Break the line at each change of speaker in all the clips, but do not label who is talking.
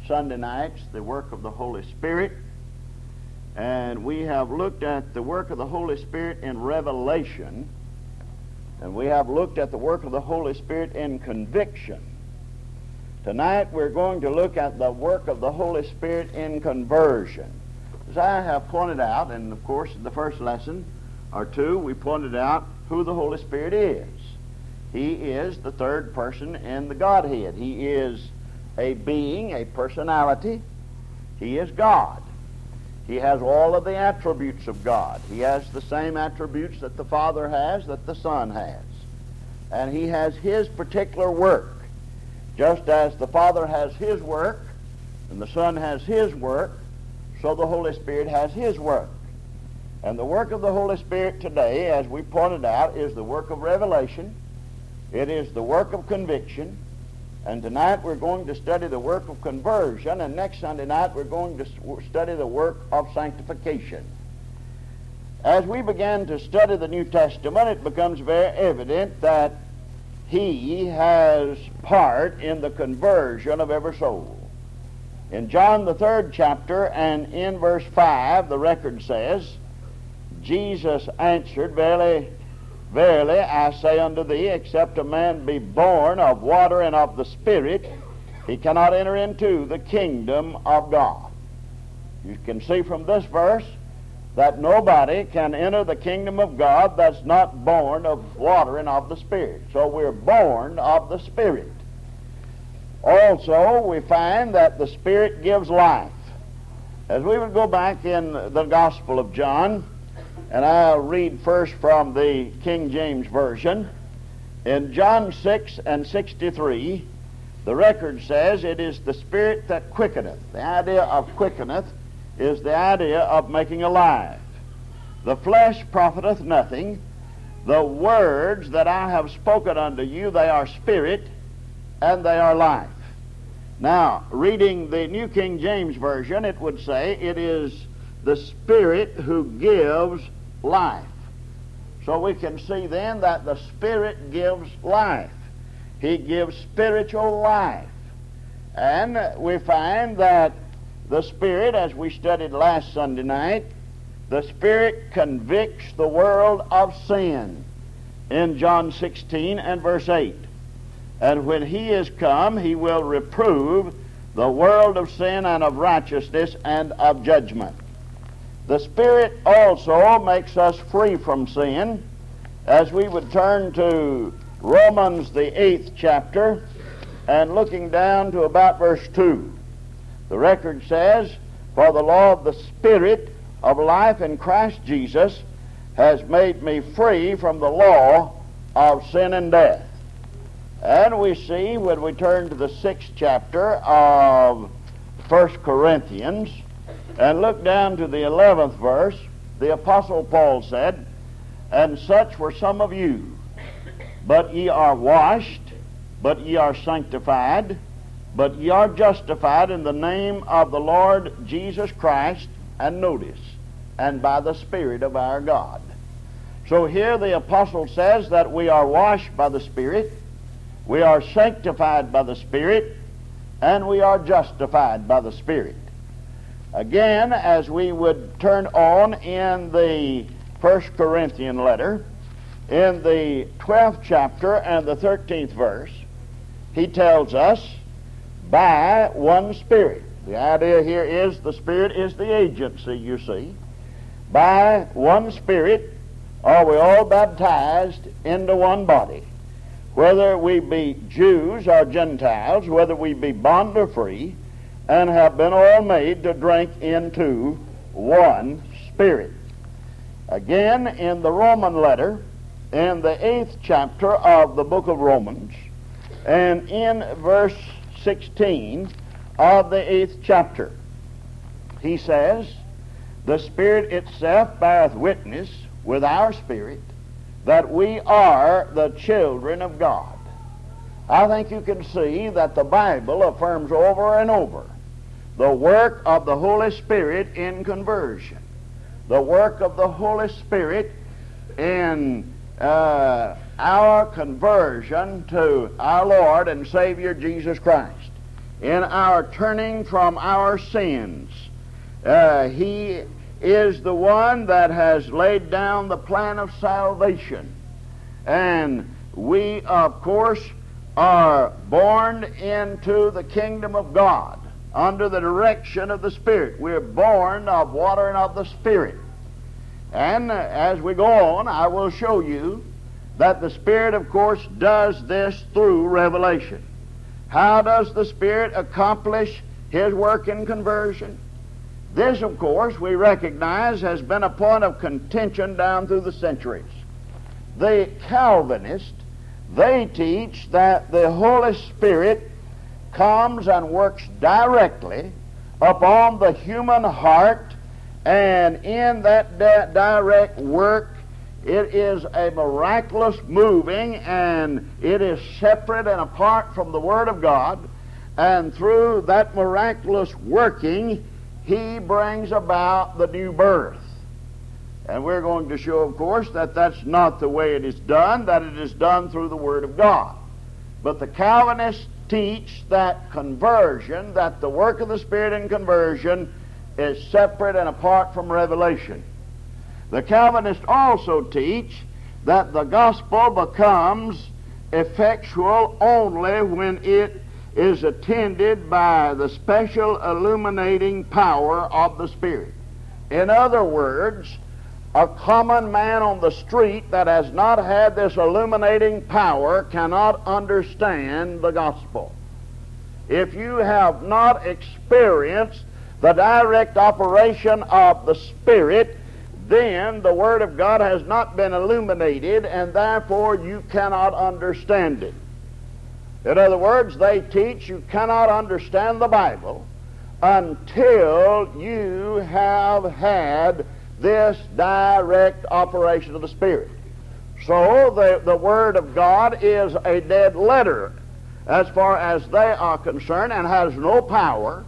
Sunday nights the work of the Holy Spirit, and we have looked at the work of the Holy Spirit in revelation, and we have looked at the work of the Holy Spirit in conviction. Tonight we're going to look at the work of the Holy Spirit in conversion. As I have pointed out, and of course in the first lesson or two we pointed out who the Holy Spirit is. He is the third person in the Godhead. He is a being, a personality. He is God. He has all of the attributes of God. He has the same attributes that the Father has, that the Son has. And he has his particular work. Just as the Father has his work, and the Son has his work, so the Holy Spirit has his work. And the work of the Holy Spirit today, as we pointed out, is the work of revelation. It is the work of conviction. And tonight we're going to study the work of conversion, and next Sunday night we're going to study the work of sanctification. As we begin to study the New Testament, it becomes very evident that he has part in the conversion of every soul. In John the 3rd chapter and in verse 5, the record says, Jesus answered, Verily, verily, I say unto thee, except a man be born of water and of the Spirit, he cannot enter into the kingdom of God. You can see from this verse that nobody can enter the kingdom of God that's not born of water and of the Spirit. So we're born of the Spirit. Also, we find that the Spirit gives life. As we would go back in the Gospel of John, and I'll read first from the King James Version. In John 6 and 63, the record says, it is the Spirit that quickeneth. The idea of quickeneth is the idea of making alive. The flesh profiteth nothing. The words that I have spoken unto you, they are spirit and they are life. Now, reading the New King James Version, it would say, it is the Spirit who gives life. So we can see then that the Spirit gives life. He gives spiritual life. And we find that the Spirit, as we studied last Sunday night, the Spirit convicts the world of sin in John 16 and verse 8. And when he is come, he will reprove the world of sin and of righteousness and of judgment. The Spirit also makes us free from sin. As we would turn to Romans the 8th chapter and looking down to about verse 2. The record says, For the law of the Spirit of life in Christ Jesus has made me free from the law of sin and death. And we see when we turn to the 6th chapter of 1 Corinthians, and look down to the 11th verse, the Apostle Paul said, And such were some of you, but ye are washed, but ye are sanctified, but ye are justified in the name of the Lord Jesus Christ, and notice, and by the Spirit of our God. So here the Apostle says that we are washed by the Spirit, we are sanctified by the Spirit, and we are justified by the Spirit. Again, as we would turn on in the 1 Corinthian letter, in the 12th chapter and the 13th verse, he tells us, by one Spirit. The idea here is the Spirit is the agency, you see. By one Spirit are we all baptized into one body. Whether we be Jews or Gentiles, whether we be bond or free, and have been all made to drink into one Spirit. Again, in the Roman letter, in the 8th chapter of the book of Romans, and in verse 16 of the 8th chapter, he says, The Spirit itself beareth witness with our spirit that we are the children of God. I think you can see that the Bible affirms over and over the work of the Holy Spirit in conversion, the work of the Holy Spirit in our conversion to our Lord and Savior Jesus Christ. in our turning from our sins. He is the one that has laid down the plan of salvation. And we, of course, are born into the kingdom of God under the direction of the Spirit. We're born of water and of the Spirit. And as we go on, I will show you that the Spirit, of course, does this through revelation. How does the Spirit accomplish His work in conversion? This, of course, we recognize has been a point of contention down through the centuries. The Calvinists, they teach that the Holy Spirit comes and works directly upon the human heart, and in that direct work it is a miraculous moving, and it is separate and apart from the Word of God, and through that miraculous working He brings about the new birth. And we're going to show, of course, that that's not the way it is done, that it is done through the Word of God. But the Calvinists teach that conversion, that the work of the Spirit in conversion is separate and apart from revelation. The Calvinists also teach that the gospel becomes effectual only when it is attended by the special illuminating power of the Spirit. In other words, a common man on the street that has not had this illuminating power cannot understand the gospel. If you have not experienced the direct operation of the Spirit, then the Word of God has not been illuminated, and therefore you cannot understand it. In other words, they teach you cannot understand the Bible until you have had this direct operation of the Spirit. So the Word of God is a dead letter as far as they are concerned, and has no power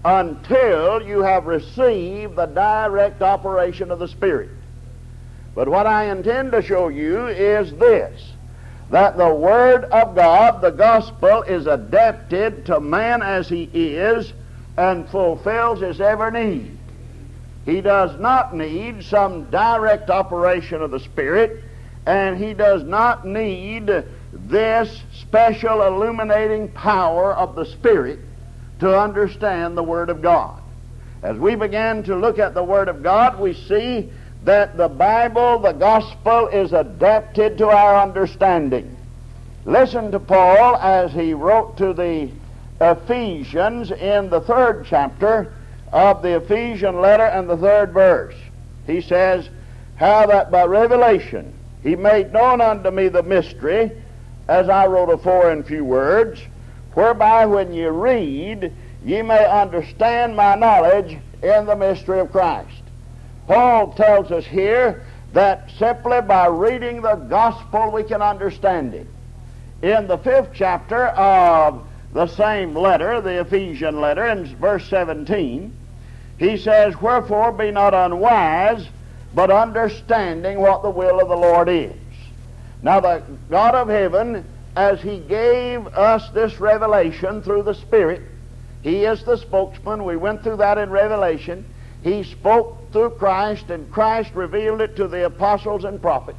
until you have received the direct operation of the Spirit. But what I intend to show you is this, that the Word of God, the gospel, is adapted to man as he is and fulfills his every need. He does not need some direct operation of the Spirit, and he does not need this special illuminating power of the Spirit to understand the Word of God. As we begin to look at the Word of God, we see that the Bible, the gospel, is adapted to our understanding. Listen to Paul as he wrote to the Ephesians in the 3rd chapter of the Ephesian letter and the 3rd verse. He says, how that by revelation he made known unto me the mystery, as I wrote afore in few words, whereby when you read, ye may understand my knowledge in the mystery of Christ. Paul tells us here that simply by reading the gospel we can understand it. In the 5th chapter of the same letter, the Ephesian letter, in verse 17, he says, wherefore be not unwise, but understanding what the will of the Lord is. Now the God of heaven, as he gave us this revelation through the Spirit, he is the spokesman. We went through that in Revelation. He spoke through Christ, and Christ revealed it to the apostles and prophets.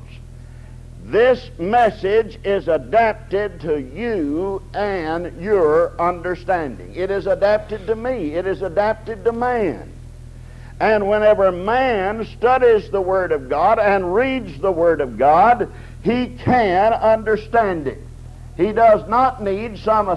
This message is adapted to you and your understanding. It is adapted to me. It is adapted to man. And whenever man studies the Word of God and reads the Word of God, he can understand it. He does not need some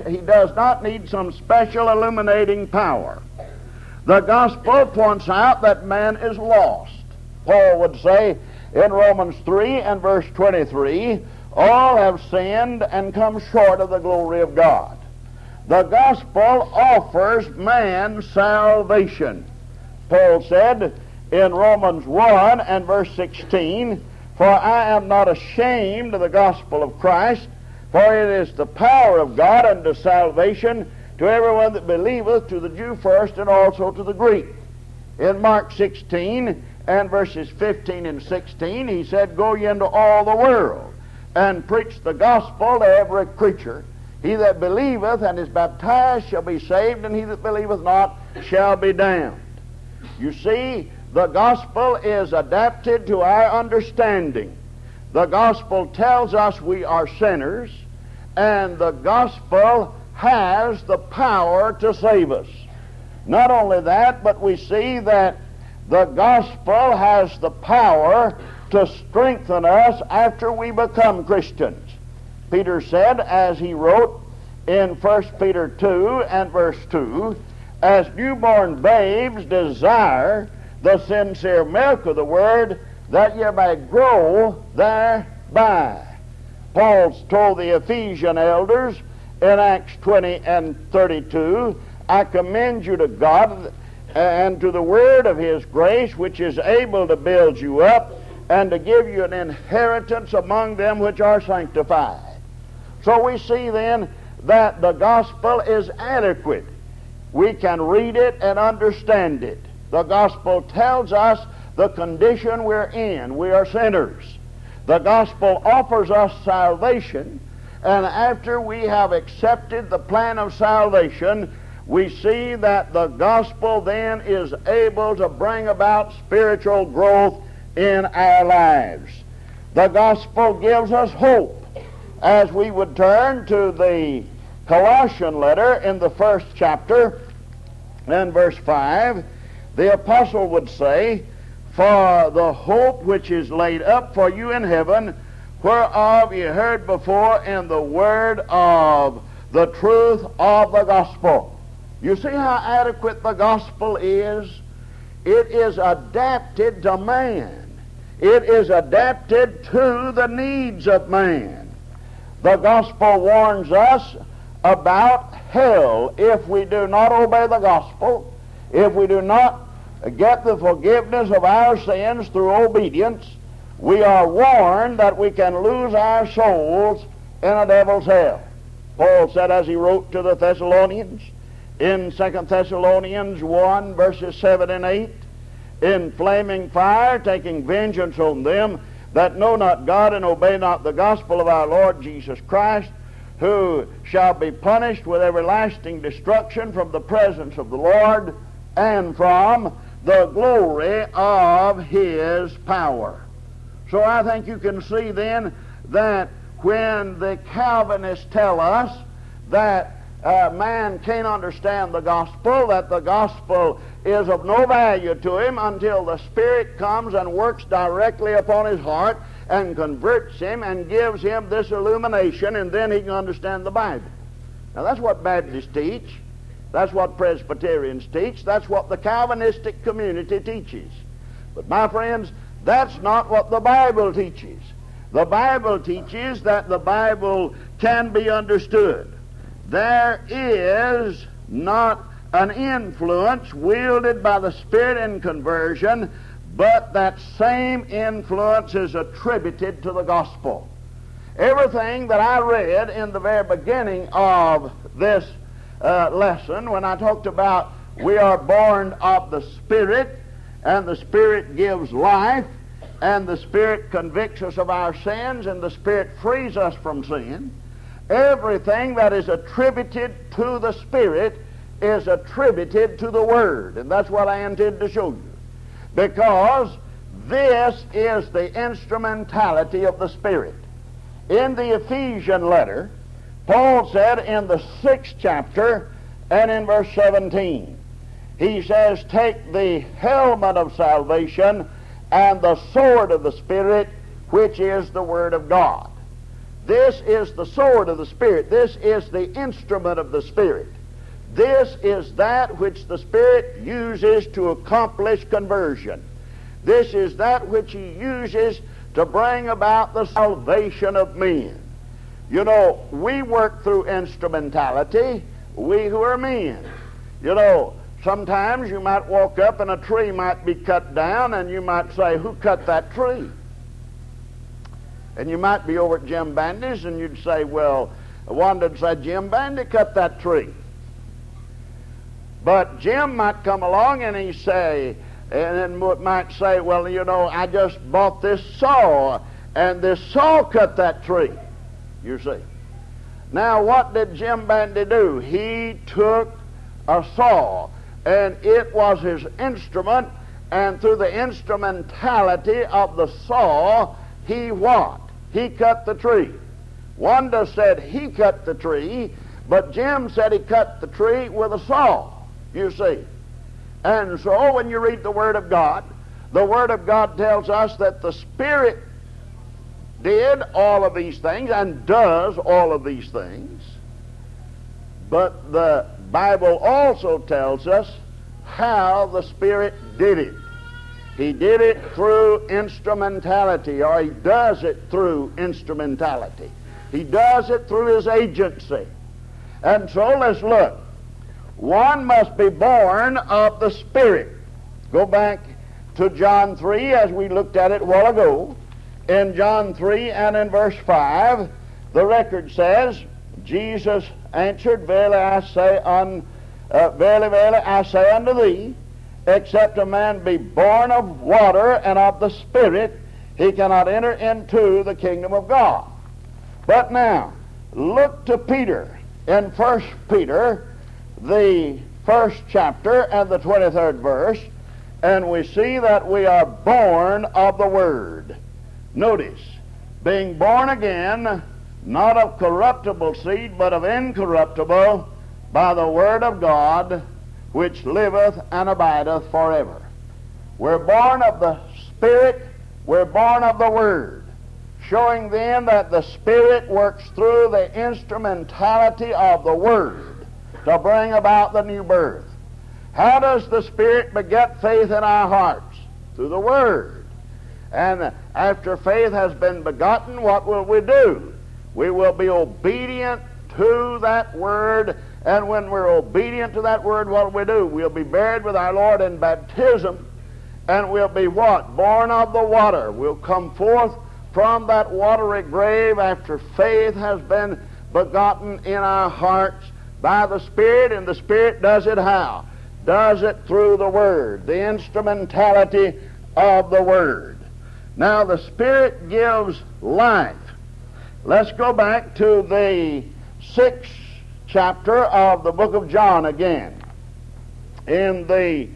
special illuminating power. The gospel points out that man is lost. Paul would say in Romans 3 and verse 23, all have sinned and come short of the glory of God. The gospel offers man salvation. Paul said in Romans 1 and verse 16, for I am not ashamed of the gospel of Christ, for it is the power of God unto salvation to everyone that believeth, to the Jew first, and also to the Greek. In Mark 16 and verses 15 and 16, he said, go ye into all the world, and preach the gospel to every creature. He that believeth and is baptized shall be saved, and he that believeth not shall be damned. You see, the gospel is adapted to our understanding. The gospel tells us we are sinners, and the gospel has the power to save us. Not only that, but we see that the gospel has the power to strengthen us after we become Christians. Peter said, as he wrote in 1 Peter 2 and verse 2, as newborn babes desire the sincere milk of the word, that ye may grow thereby. Paul's told the Ephesian elders in Acts 20 and 32, I commend you to God and to the word of his grace, which is able to build you up and to give you an inheritance among them which are sanctified. So we see then that the gospel is adequate. We can read it and understand it. The gospel tells us the condition we're in. We are sinners. The gospel offers us salvation, and after we have accepted the plan of salvation, we see that the gospel then is able to bring about spiritual growth in our lives. The gospel gives us hope. As we would turn to the Colossian letter in the 1st chapter and verse 5, the apostle would say, for the hope which is laid up for you in heaven, whereof ye heard before in the word of the truth of the gospel. You see how adequate the gospel is? It is adapted to man. It is adapted to the needs of man. The gospel warns us about hell if we do not obey the gospel, if we do not get the forgiveness of our sins through obedience. We are warned that we can lose our souls in a devil's hell. Paul said, as he wrote to the Thessalonians in 2 Thessalonians 1 verses 7 and 8, in flaming fire, taking vengeance on them that know not God and obey not the gospel of our Lord Jesus Christ, who shall be punished with everlasting destruction from the presence of the Lord and from the glory of his power. So I think you can see then that when the Calvinists tell us that man can't understand the gospel, that the gospel is of no value to him until the Spirit comes and works directly upon his heart and converts him and gives him this illumination, and then he can understand the Bible. Now that's what Baptists teach. That's what Presbyterians teach. That's what the Calvinistic community teaches. But my friends, that's not what the Bible teaches. The Bible teaches that the Bible can be understood. There is not an influence wielded by the Spirit in conversion, but that same influence is attributed to the gospel. Everything that I read in the very beginning of this lesson, when I talked about we are born of the Spirit, and the Spirit gives life, and the Spirit convicts us of our sins, and the Spirit frees us from sin, everything that is attributed to the Spirit is attributed to the Word. And that's what I intend to show you. Because this is the instrumentality of the Spirit. In the Ephesian letter, Paul said in the 6th chapter and in verse 17, he says, take the helmet of salvation and the sword of the Spirit, which is the Word of God. This is the sword of the Spirit. This is the instrument of the Spirit. This is that which the Spirit uses to accomplish conversion. This is that which He uses to bring about the salvation of men. You know, we work through instrumentality, we who are men. You know, sometimes you might walk up and a tree might be cut down, and you might say, who cut that tree? And you might be over at Jim Bandy's, and you'd say, well, one would say, Jim Bandy cut that tree. But Jim might come along and he'd say, and then might say, well, you know, I just bought this saw, and this saw cut that tree, you see. Now, what did Jim Bandy do? He took a saw, and it was his instrument, and through the instrumentality of the saw, he what? He cut the tree. Wanda said he cut the tree, but Jim said he cut the tree with a saw, you see. And so when you read the Word of God tells us that the Spirit did all of these things and does all of these things. But the Bible also tells us how the Spirit did it. He did it through instrumentality, or he does it through instrumentality. He does it through his agency. And so let's look. One must be born of the Spirit. Go back to John 3 as we looked at it a while ago. In John 3 and in verse 5, the record says, Jesus answered, Verily, verily, I say unto thee, except a man be born of water and of the Spirit, he cannot enter into the kingdom of God. But now, look to Peter in 1 Peter, the 1st chapter and the 23rd verse, and we see that we are born of the Word. Notice, being born again, not of corruptible seed, but of incorruptible, by the Word of God, which liveth and abideth forever. We're born of the Spirit, we're born of the Word, showing then that the Spirit works through the instrumentality of the Word to bring about the new birth. How does the Spirit beget faith in our hearts? Through the Word. And after faith has been begotten, what will we do? We will be obedient to that Word, and when we're obedient to that Word, what will we do? We'll be buried with our Lord in baptism, and we'll be what? Born of the water. We'll come forth from that watery grave after faith has been begotten in our hearts by the Spirit, and the Spirit does it how? Does it through the Word, the instrumentality of the Word. Now the Spirit gives life. Let's go back to the 6th chapter of the book of John again. In the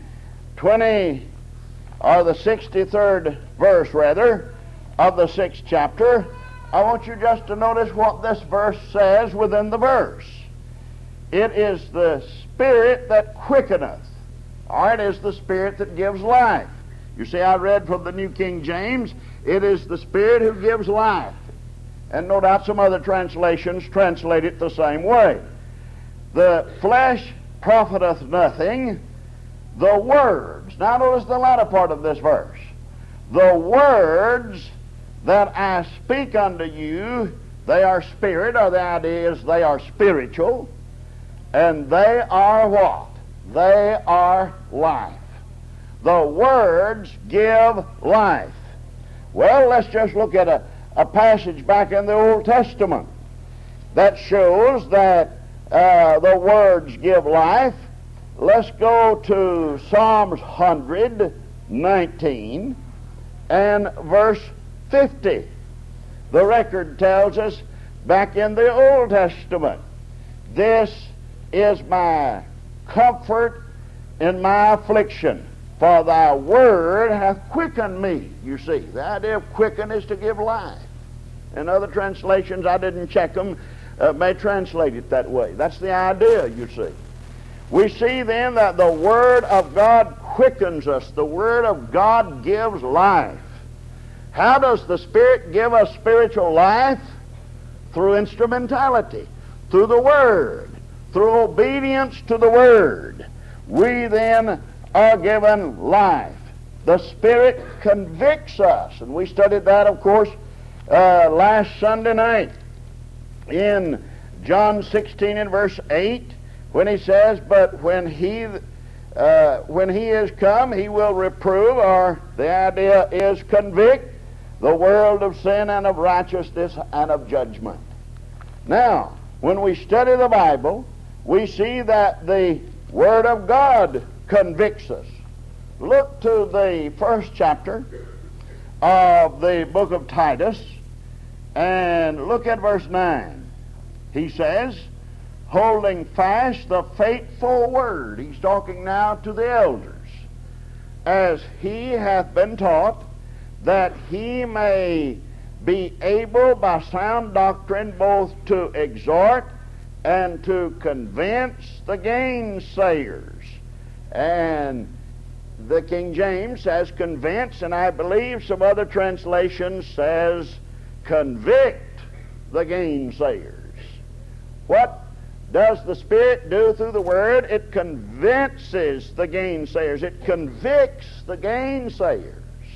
63rd verse rather of the 6th chapter, I want you just to notice what this verse says within the verse. It is the Spirit that quickeneth. Or it is the Spirit that gives life. You see, I read from the New King James, it is the Spirit who gives life. And no doubt some other translations translate it the same way. The flesh profiteth nothing, the words. Now notice the latter part of this verse. The words that I speak unto you, they are spirit, or the idea is they are spiritual, and they are what? They are life. The words give life. Well, let's just look at a passage back in the Old Testament that shows that the words give life. Let's go to Psalms 119 and verse 50. The record tells us back in the Old Testament, this is my comfort in my affliction, for thy word hath quickened me. You see, the idea of quicken is to give life. In other translations, I didn't check them, may translate it that way. That's the idea, you see. We see then that the Word of God quickens us. The Word of God gives life. How does the Spirit give us spiritual life? Through instrumentality, through the Word, through obedience to the Word. We then are given life. The Spirit convicts us, and we studied that, of course, last Sunday night in John 16 and verse 8, when he says, but when he is come, he will reprove, or the idea is convict, the world of sin and of righteousness and of judgment. Now, when we study the Bible, we see that the Word of God convicts us. Look to the 1st chapter of the book of Titus and look at verse 9. He says, holding fast the faithful word. He's talking now to the elders. As he hath been taught, that he may be able by sound doctrine both to exhort and to convince the gainsayers. And the King James says convince, and I believe some other translations says convict the gainsayers. What does the Spirit do through the Word? It convinces the gainsayers. It convicts the gainsayers.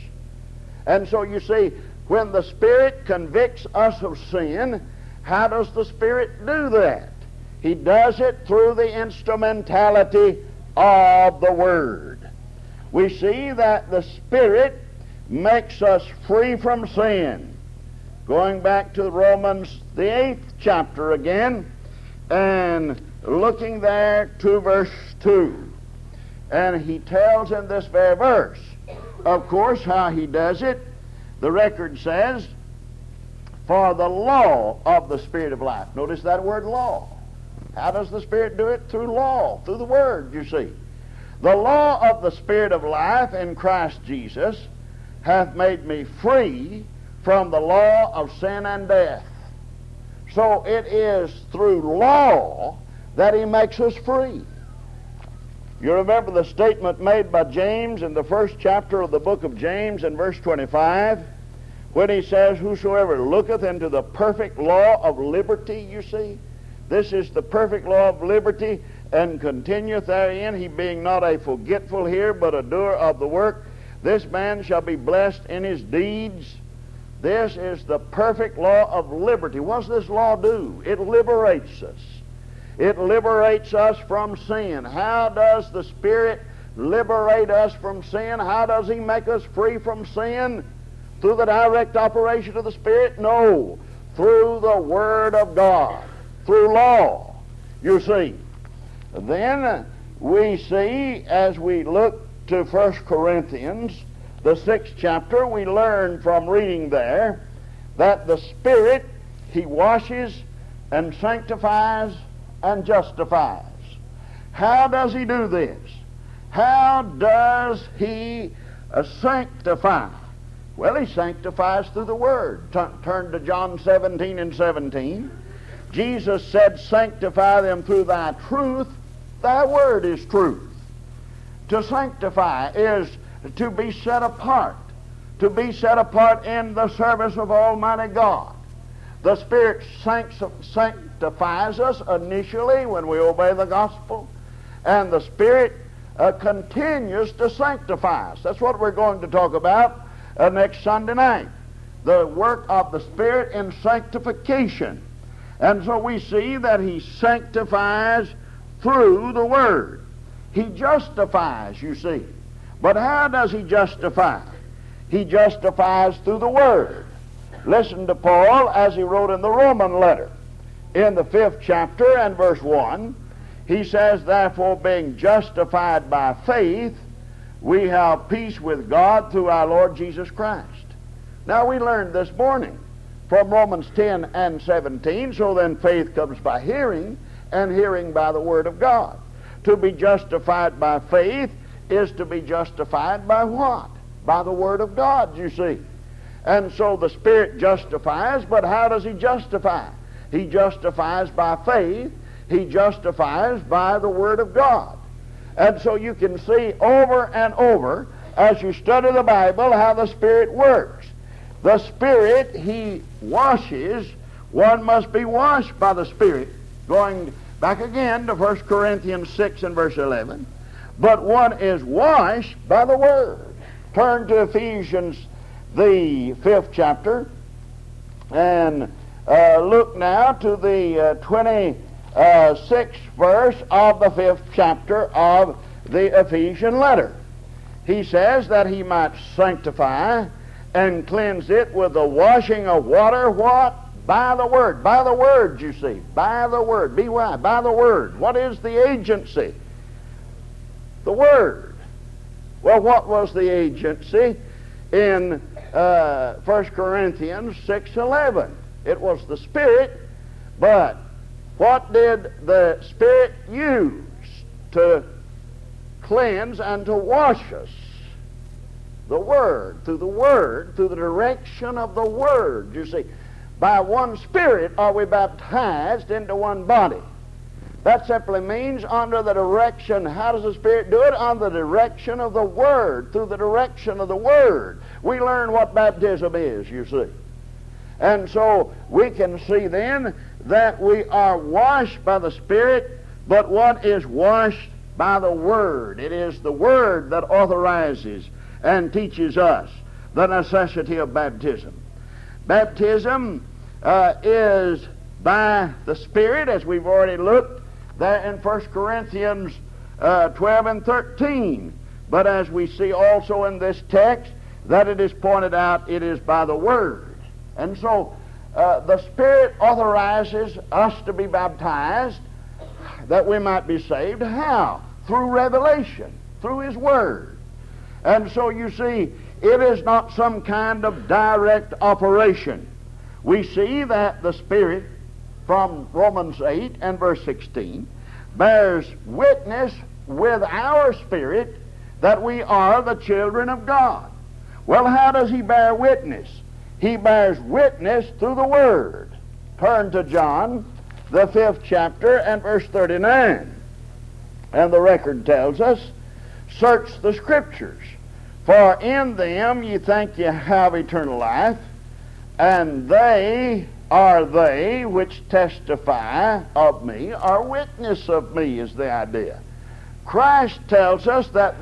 And so you see, when the Spirit convicts us of sin, how does the Spirit do that? He does it through the instrumentality of the Word. We see that the Spirit makes us free from sin. Going back to Romans, the 8th chapter again, and looking there to verse 2. And he tells in this very verse, of course, how he does it. The record says, for the law of the Spirit of life. Notice that word law. How does the Spirit do it? Through law, through the Word, you see. The law of the Spirit of life in Christ Jesus hath made me free from the law of sin and death. So it is through law that he makes us free. You remember the statement made by James in the 1st chapter of the book of James in verse 25, when he says, whosoever looketh into the perfect law of liberty, you see. This is the perfect law of liberty, and continueth therein, he being not a forgetful hearer, but a doer of the work. This man shall be blessed in his deeds. This is the perfect law of liberty. What does this law do? It liberates us. It liberates us from sin. How does the Spirit liberate us from sin? How does he make us free from sin? Through the direct operation of the Spirit? No. Through the Word of God. Through law. You see. Then we see, as we look to 1 Corinthians, the 6th chapter, we learn from reading there that the Spirit, he washes and sanctifies and justifies. How does he do this? How does he sanctify? Well, he sanctifies through the Word. Turn to John 17 and 17. Jesus said, sanctify them through thy truth. Thy Word is truth. To sanctify is to be set apart. To be set apart in the service of Almighty God. The Spirit sanctifies us initially when we obey the gospel, and the Spirit continues to sanctify us. That's what we're going to talk about next Sunday night. The work of the Spirit in sanctification. And so we see that he sanctifies through the Word. He justifies, you see. But how does he justify? He justifies through the Word. Listen to Paul as he wrote in the Roman letter. In the 5th chapter and verse 1, he says, therefore, being justified by faith, we have peace with God through our Lord Jesus Christ. Now we learned this morning from Romans 10 and 17, so then faith comes by hearing, and hearing by the Word of God. To be justified by faith is to be justified by what? By the Word of God, you see. And so the Spirit justifies, but how does he justify? He justifies by faith. He justifies by the Word of God. And so you can see over and over, as you study the Bible, how the Spirit works. The Spirit, he washes. One must be washed by the Spirit. Going back again to 1 Corinthians 6 and verse 11. But one is washed by the Word. Turn to Ephesians, the 5th chapter, and look now to the 26th verse of the 5th chapter of the Ephesian letter. He says that he might sanctify and cleanse it with the washing of water, what? By the Word. By the Word, you see. By the Word. B-Y, by the Word. What is the agency? The Word. Well, what was the agency in 1 Corinthians 6:11? It was the Spirit, but What did the Spirit use to cleanse and to wash us? The Word, through the direction of the Word. You see, by one Spirit are we baptized into one body. That simply means under the direction. How does the Spirit do it? Under the direction of the Word. Through the direction of the Word. We learn what baptism is, you see. And so we can see then that we are washed by the Spirit, but what is washed by the Word? It is the Word that authorizes and teaches us the necessity of baptism. Baptism is by the Spirit, as we've already looked there in 1 Corinthians 12 and 13. But as we see also in this text, that it is pointed out, it is by the Word. And so the Spirit authorizes us to be baptized that we might be saved. How? Through revelation, through His Word. And so you see, it is not some kind of direct operation. We see that the Spirit, from Romans 8 and verse 16, bears witness with our spirit that we are the children of God. Well, how does He bear witness? He bears witness through the Word. Turn to John, the 5th chapter, and verse 39. And the record tells us, search the Scriptures, for in them ye think ye have eternal life, and they are they which testify of me, or witness of me, is the idea. Christ tells us that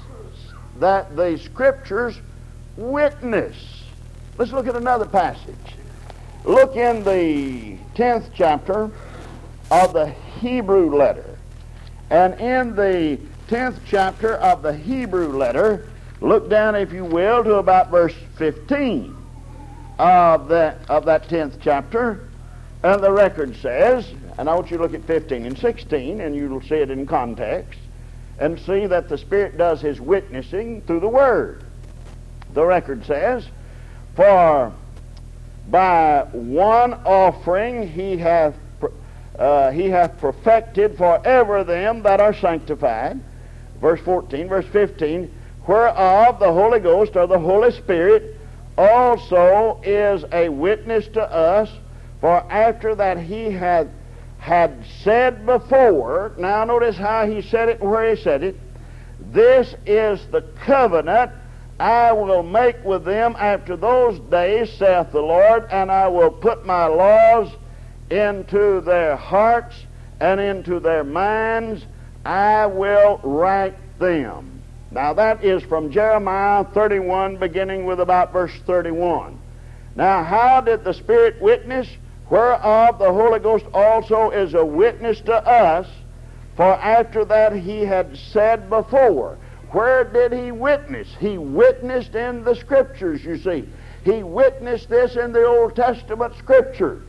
the Scriptures witness. Let's look at another passage. Look in the 10th chapter of the Hebrew letter. And in the 10th chapter of the Hebrew letter, look down, if you will, to about verse 15 of that 10th chapter. And the record says, and I want you to look at 15 and 16, and you'll see it in context, and see that the Spirit does His witnessing through the Word. The record says, for by one offering he hath perfected forever them that are sanctified. Verse 14, verse 15, whereof the Holy Ghost, or the Holy Spirit, also is a witness to us, for after that he had said before, now notice how he said it and where he said it, this is the covenant I will make with them after those days, saith the Lord, and I will put my laws into their hearts and into their minds. I will write them. Now that is from Jeremiah 31, beginning with about verse 31. Now how did the Spirit witness? Whereof the Holy Ghost also is a witness to us, for after that he had said before. Where did he witness? He witnessed in the Scriptures, you see. He witnessed this in the Old Testament Scriptures.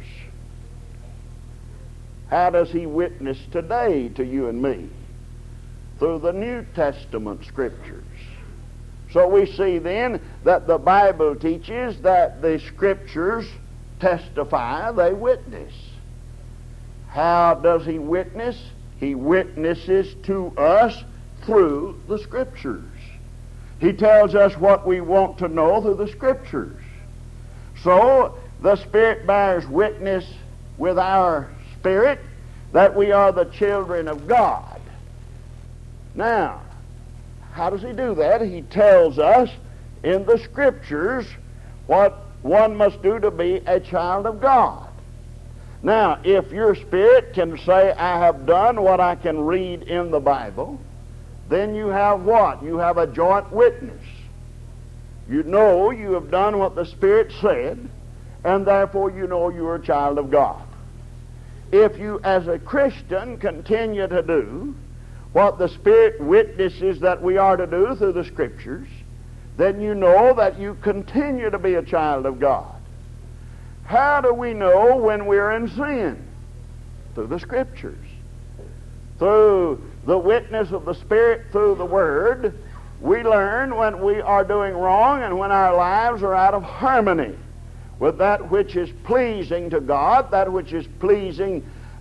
How does he witness today to you and me? Through the New Testament Scriptures. So we see then that the Bible teaches that the Scriptures testify, they witness. How does he witness? He witnesses to us through the Scriptures. He tells us what we want to know through the Scriptures. So the Spirit bears witness with our spirit that we are the children of God. Now, how does he do that? He tells us in the Scriptures what one must do to be a child of God. Now, if your spirit can say, I have done what I can read in the Bible, then you have what? You have a joint witness. You know you have done what the Spirit said, and therefore you know you are a child of God. If you, as a Christian, continue to do what the Spirit witnesses that we are to do through the Scriptures, then you know that you continue to be a child of God. How do we know when we're in sin? Through the Scriptures. Through the witness of the Spirit, through the Word, we learn when we are doing wrong and when our lives are out of harmony with that which is pleasing to God, that which is pleasing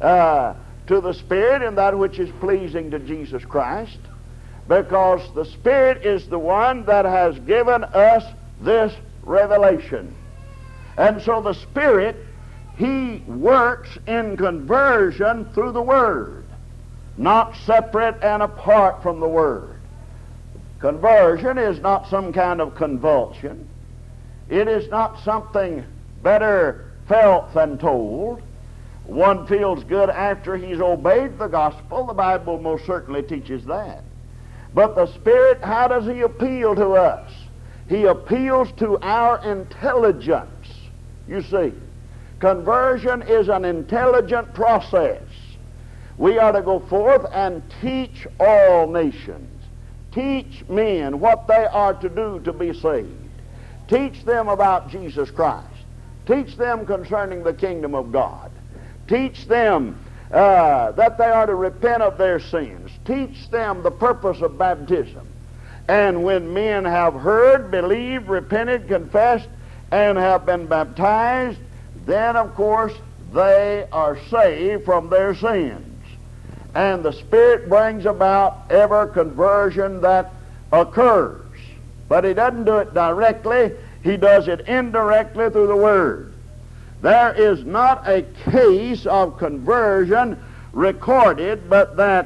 to the Spirit in that which is pleasing to Jesus Christ, because the Spirit is the one that has given us this revelation. And so the Spirit, He works in conversion through the Word, not separate and apart from the Word. Conversion is not some kind of convulsion. It is not something better felt than told. One feels good after he's obeyed the gospel. The Bible most certainly teaches that. But the Spirit, how does He appeal to us? He appeals to our intelligence. You see, conversion is an intelligent process. We are to go forth and teach all nations. Teach men what they are to do to be saved. Teach them about Jesus Christ. Teach them concerning the kingdom of God. Teach them that they are to repent of their sins. Teach them the purpose of baptism. And when men have heard, believed, repented, confessed, and have been baptized, then of course they are saved from their sins. And the Spirit brings about ever conversion that occurs. But He doesn't do it directly. He does it indirectly through the Word. There is not a case of conversion recorded, but that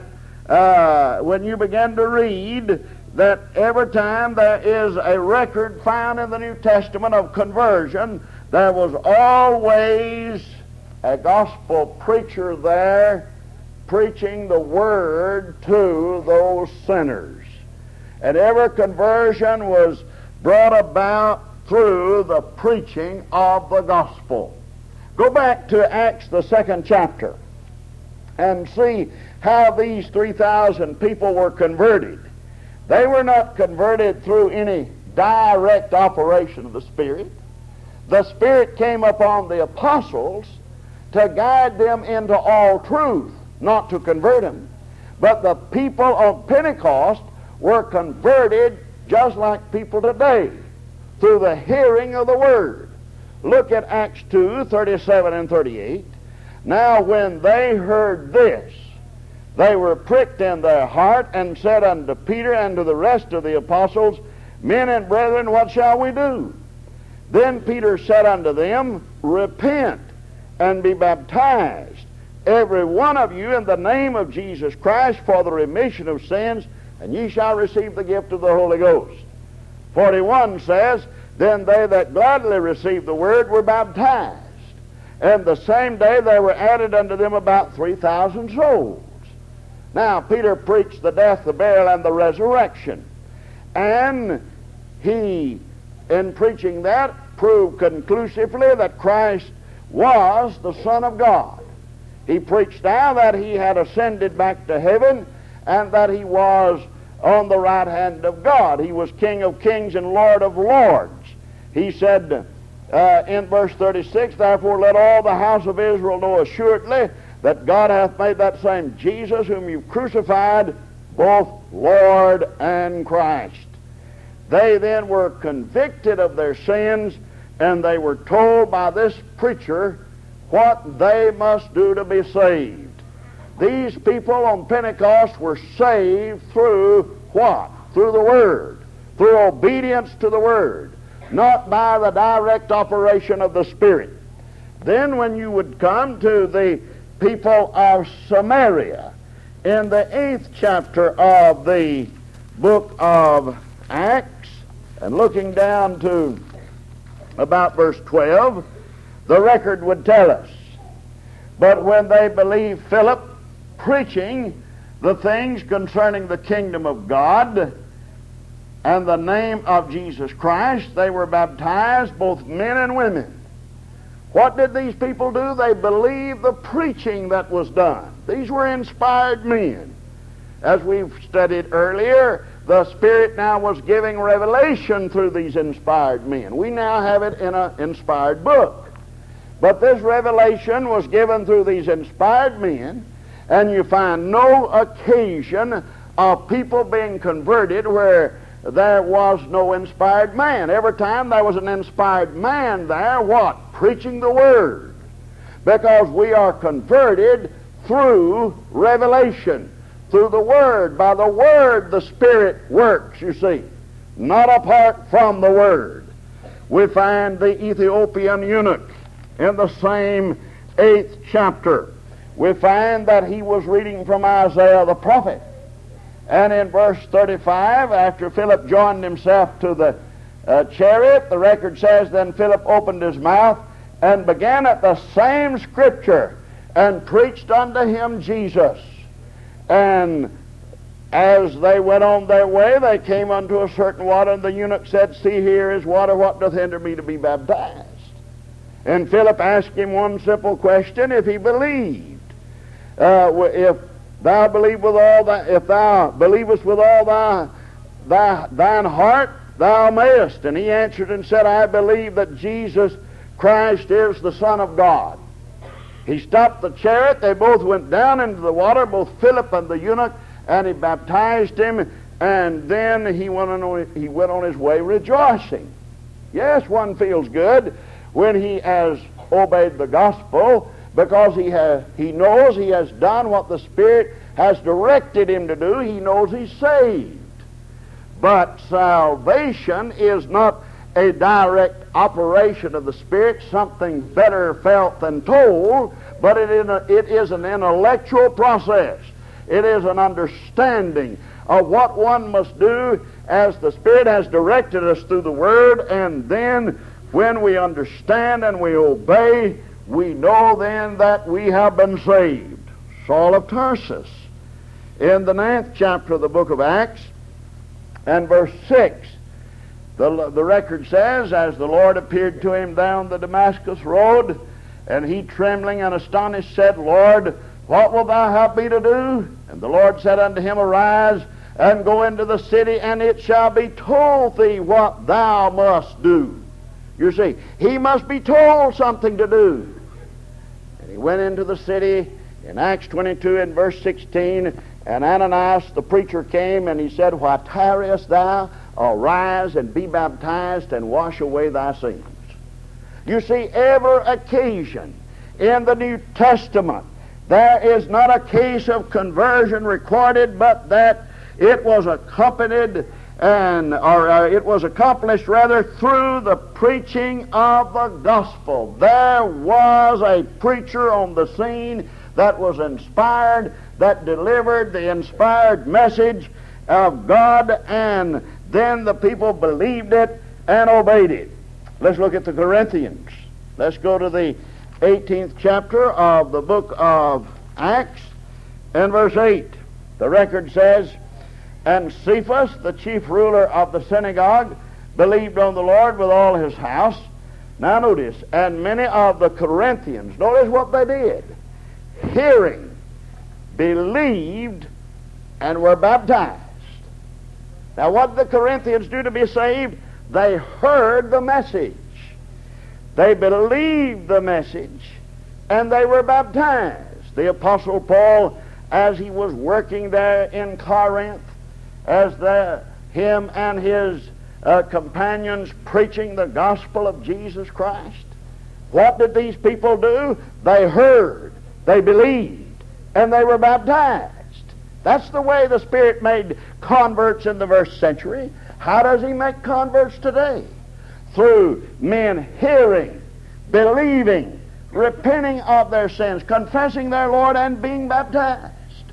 when you begin to read, that every time there is a record found in the New Testament of conversion, there was always a gospel preacher there preaching the Word to those sinners. And every conversion was brought about through the preaching of the gospel. Go back to Acts, the 2nd chapter, and see how these 3,000 people were converted. They were not converted through any direct operation of the Spirit. The Spirit came upon the apostles to guide them into all truth, not to convert them. But the people of Pentecost were converted just like people today, through the hearing of the Word. Look at Acts 2:37 and 38. Now when they heard this, they were pricked in their heart, and said unto Peter and to the rest of the apostles, Men and brethren, what shall we do? Then Peter said unto them, Repent, and be baptized, every one of you, in the name of Jesus Christ, for the remission of sins, and ye shall receive the gift of the Holy Ghost. 41 says, Then they that gladly received the word were baptized, and the same day there were added unto them about 3,000 souls. Now, Peter preached the death, the burial, and the resurrection. And he, in preaching that, proved conclusively that Christ was the Son of God. He preached now that He had ascended back to heaven, and that He was on the right hand of God. He was King of kings and Lord of lords. He said in verse 36, Therefore let all the house of Israel know assuredly that God hath made that same Jesus whom you crucified both Lord and Christ. They then were convicted of their sins, and they were told by this preacher what they must do to be saved. These people on Pentecost were saved through what? Through the Word, through obedience to the Word, not by the direct operation of the Spirit. Then when you would come to the people of Samaria, in the 8th chapter of the book of Acts, and looking down to about verse 12, the record would tell us, But when they believed Philip preaching the things concerning the kingdom of God and the name of Jesus Christ, they were baptized, both men and women. What did these people do? They believed the preaching that was done. These were inspired men. As we've studied earlier, the Spirit now was giving revelation through these inspired men. We now have it in an inspired book. But this revelation was given through these inspired men, and you find no occasion of people being converted where there was no inspired man. Every time there was an inspired man there, what? Preaching the Word. Because we are converted through revelation, through the Word. By the Word the Spirit works, you see, not apart from the Word. We find the Ethiopian eunuch in the same 8th chapter. We find that he was reading from Isaiah the prophet. And in verse 35, after Philip joined himself to the chariot, the record says, then Philip opened his mouth and began at the same scripture and preached unto him Jesus. And as they went on their way, they came unto a certain water, and the eunuch said, see, here is water, what doth hinder me to be baptized? And Philip asked him one simple question, if he believed. If thou believest with all thine heart, thou mayest. And he answered and said, I believe that Jesus Christ is the Son of God. He stopped the chariot. They both went down into the water, both Philip and the eunuch, and he baptized him, and then he went on his way rejoicing. Yes, one feels good when he has obeyed the gospel, because he knows he has done what the Spirit has directed him to do. He knows he's saved. But salvation is not a direct operation of the Spirit, something better felt than told, but it is an intellectual process. It is an understanding of what one must do as the Spirit has directed us through the Word, and then when we understand and we obey, we know then that we have been saved. Saul of Tarsus, in the 9th chapter of the book of Acts, and verse 6, the record says, as the Lord appeared to him down the Damascus road, and he trembling and astonished said, Lord, what wilt thou have me to do? And the Lord said unto him, arise, and go into the city, and it shall be told thee what thou must do. You see, he must be told something to do. And he went into the city in Acts 22 and verse 16, and Ananias the preacher came, and he said, why tarriest thou? Arise and be baptized and wash away thy sins. You see, every occasion in the New Testament, there is not a case of conversion recorded, but that it was accompanied it was accomplished rather through the preaching of the gospel. There was a preacher on the scene that was inspired, that delivered the inspired message of God, and then the people believed it and obeyed it. Let's look at the Corinthians. Let's go to the 18th chapter of the book of Acts and verse 8. The record says, and Cephas, the chief ruler of the synagogue, believed on the Lord with all his house. Now notice, and many of the Corinthians, notice what they did. Hearing, believed, and were baptized. Now what did the Corinthians do to be saved? They heard the message. They believed the message, and they were baptized. The Apostle Paul, as he was working there in Corinth, as him and his companions preaching the gospel of Jesus Christ, what did these people do? They heard, they believed, and they were baptized. That's the way the Spirit made converts in the first century. How does he make converts today? Through men hearing, believing, repenting of their sins, confessing their Lord, and being baptized.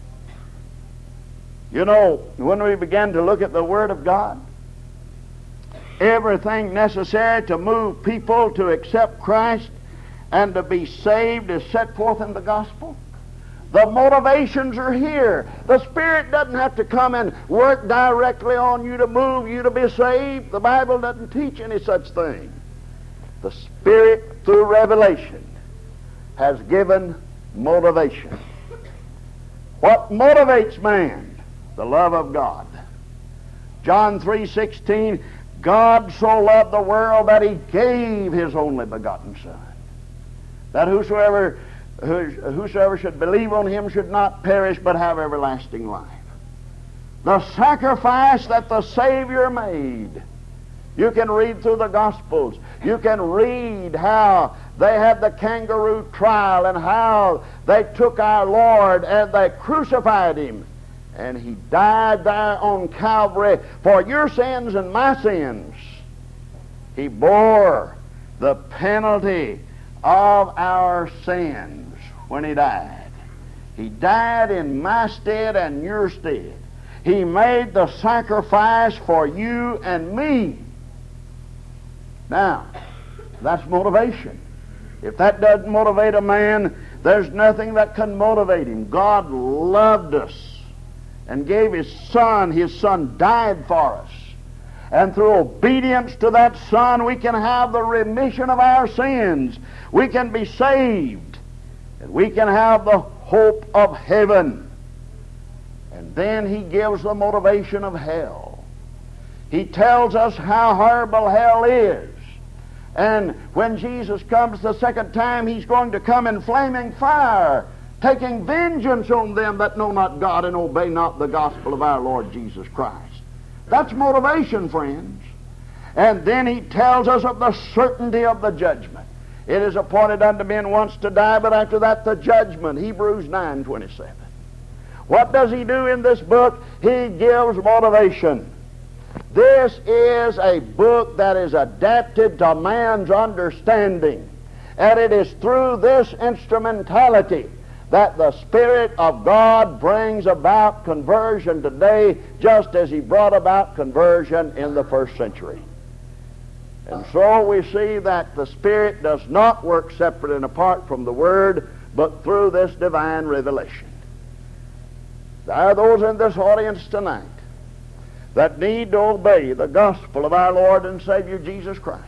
You know, when we began to look at the Word of God, everything necessary to move people to accept Christ and to be saved is set forth in the gospel. The motivations are here. The Spirit doesn't have to come and work directly on you to move you to be saved. The Bible doesn't teach any such thing. The Spirit, through revelation, has given motivation. What motivates man? The love of God. John 3:16, God so loved the world that he gave his only begotten Son, that whosoever should believe on him should not perish but have everlasting life. The sacrifice that the Savior made You can read through the Gospels. You can read how they had the kangaroo trial and how they took our Lord and they crucified Him. And He died there on Calvary for your sins and my sins. He bore the penalty of our sins when He died. He died in my stead and your stead. He made the sacrifice for you and me. Now, that's motivation. If that doesn't motivate a man, there's nothing that can motivate him. God loved us and gave His Son. His Son died for us. And through obedience to that Son, we can have the remission of our sins. We can be saved. And we can have the hope of heaven. And then He gives the motivation of hell. He tells us how horrible hell is. And when Jesus comes the second time, He's going to come in flaming fire, taking vengeance on them that know not God and obey not the gospel of our Lord Jesus Christ. That's motivation, friends. And then He tells us of the certainty of the judgment. It is appointed unto men once to die, but after that the judgment. Hebrews 9:27. What does He do in this book? He gives motivation. This is a book that is adapted to man's understanding. And it is through this instrumentality that the Spirit of God brings about conversion today, just as He brought about conversion in the first century. And so we see that the Spirit does not work separate and apart from the Word, but through this divine revelation. There are those in this audience tonight that need to obey the gospel of our Lord and Savior Jesus Christ.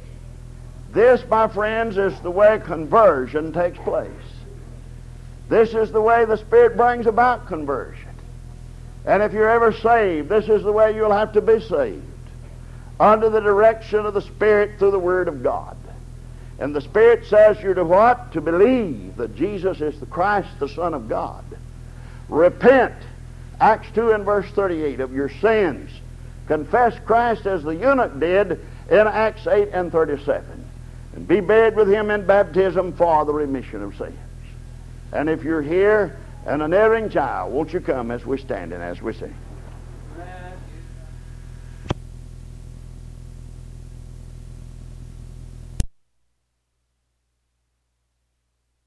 This, my friends, is the way conversion takes place. This is the way the Spirit brings about conversion. And if you're ever saved, this is the way you'll have to be saved. Under the direction of the Spirit through the Word of God. And the Spirit says you're to what? To believe that Jesus is the Christ, the Son of God. Repent, Acts 2 and verse 38, of your sins. Confess Christ as the eunuch did in Acts 8 and 37. And be buried with Him in baptism for the remission of sins. And if you're here and an erring child, won't you come as we stand and as we sing?